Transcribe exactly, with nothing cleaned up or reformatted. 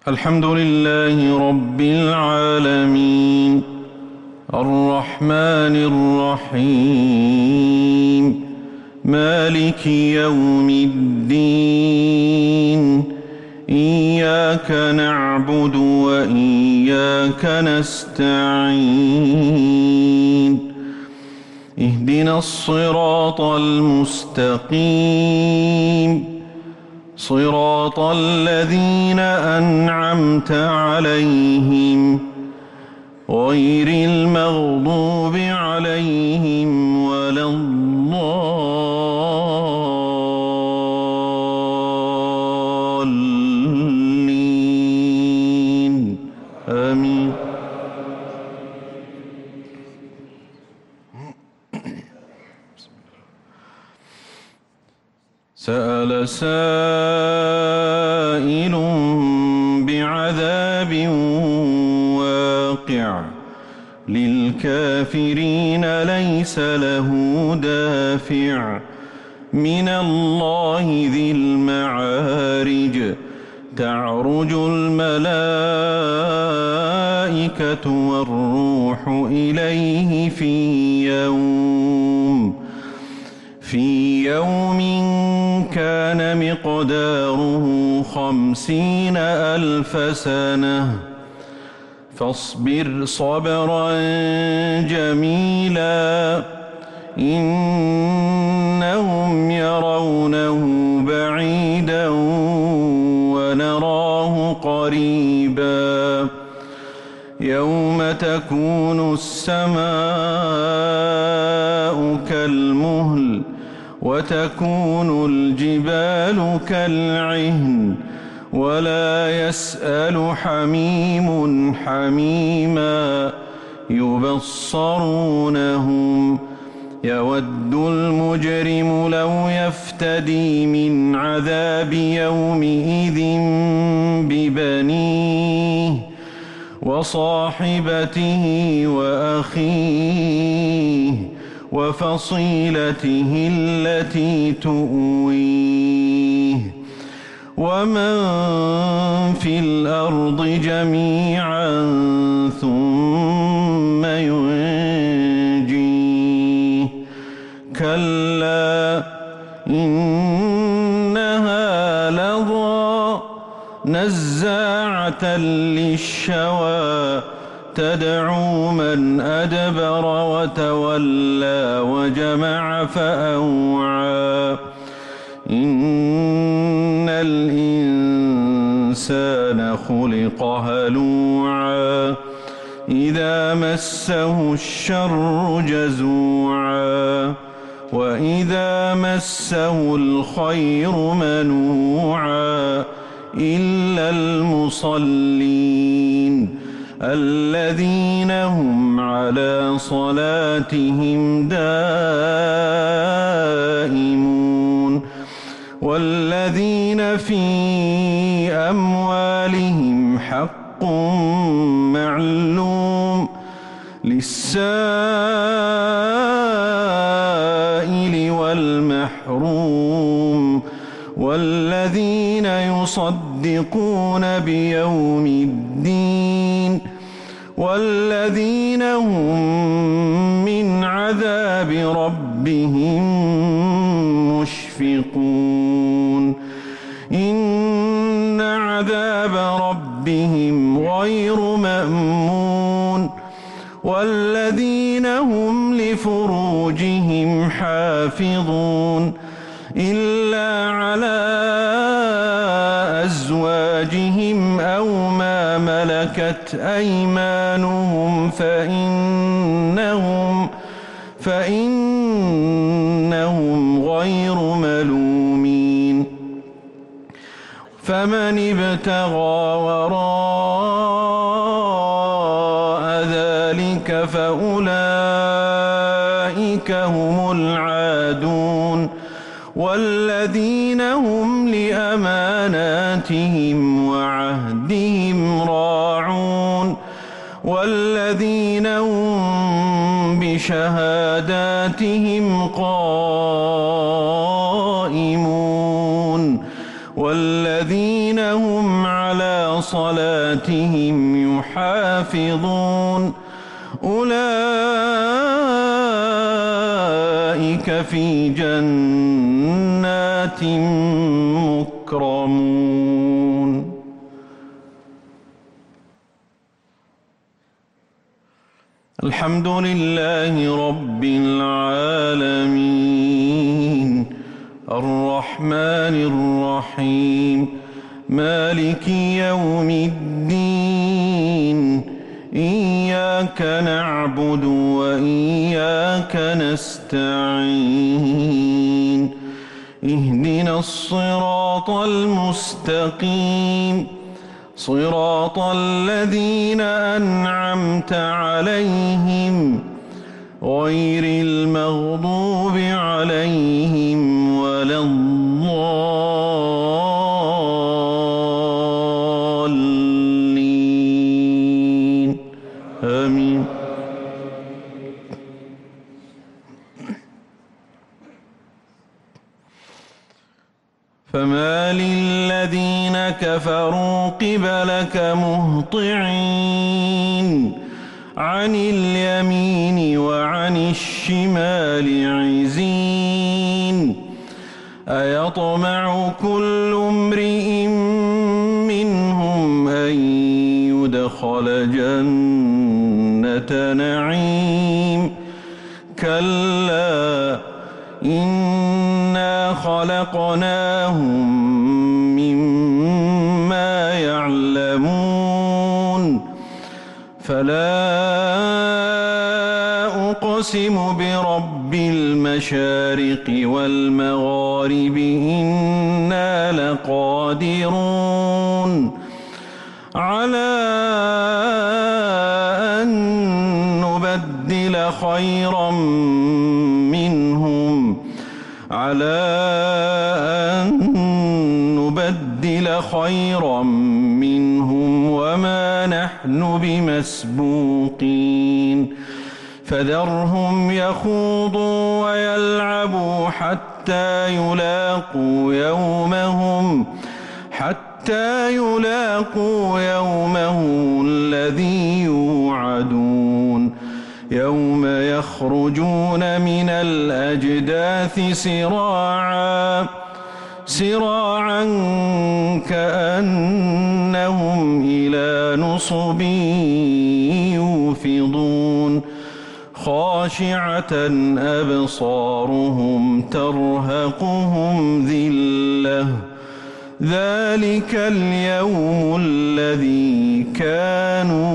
الحمد لله رب العالمين الرحمن الرحيم مالك يوم الدين إياك نعبد وإياك نستعين اهدنا الصراط المستقيم صراط الذين أنعمت عليهم غير المغضوب عليهم ولا الضالين آمين. سأل سائل بعذاب واقع للكافرين ليس له دافع من الله ذي المعارج تعرج الملائكة والروح إليه في يوم في يوم كان مقداره خمسين ألف سنة فاصبر صبرا جميلا إنهم يرونه بعيدا ونراه قريبا يوم تكون السماء كالمهل وتكون الجبال كالعهن ولا يسأل حميم حميما يبصرونهم يود المجرم لو يفتدي من عذاب يومئذ ببنيه وصاحبته وأخيه وفصيلته التي تؤويه ومن في الأرض جميعا ثم ينجيه كلا إنها لظى نزاعة للشوى تدعو من أدبر وتولى وجمع فأوعى إن الإنسان خلق هلوعا إذا مسه الشر جزوعا وإذا مسه الخير منوعا إلا المصلين الذين هم على صلاتهم دائمون والذين في أموالهم حق معلوم للسائل والمحروم والذين يصدقون بيوم الدين والذين هم من عذاب ربهم مشفقون إن عذاب ربهم غير مأمون والذين هم لفروجهم حافظون إلا على أزواجهم أو ما ملكت أيمانهم فإنهم فإنهم غير ملومين فمن ابتغى وراء ذلك فأولئك هم العادون والذين هم لأماناتهم وعهدهم راعون والذين هم بشهاداتهم قائمون والذين هم على صلاتهم يحافظون أولئك في جنات مكرمون. الحمد لله رب العالمين الرحمن الرحيم مالك يوم الدين إياك نعبد وإياك نستعين اهدنا الصراط المستقيم صراط الذين أنعمت عليهم غير المغضوب عليهم ولا الضالين آمين. فما للذين كفروا قبلك مهطعين عن اليمين وعن الشمال عزين أيطمع كل امرئ منهم أن يدخل جنة نعيم كلا إنا خلقناهم مما يعلمون فلا أقسم برب المشارق والمغارب إنا لقادرون على أن نبدل خيرا منهم على أن نبدل خيرا منهم وما نحن بمسبوقين فذرهم يخوضوا ويلعبوا حتى يلاقوا يومهم حتى يلاقوا يومهم الذي يوعدون يوم يخرجون من الأجداث سراعا سراعا كأنهم إلى نصب يوفضون خاشعة أبصارهم ترهقهم ذلة ذلك اليوم الذي كانوا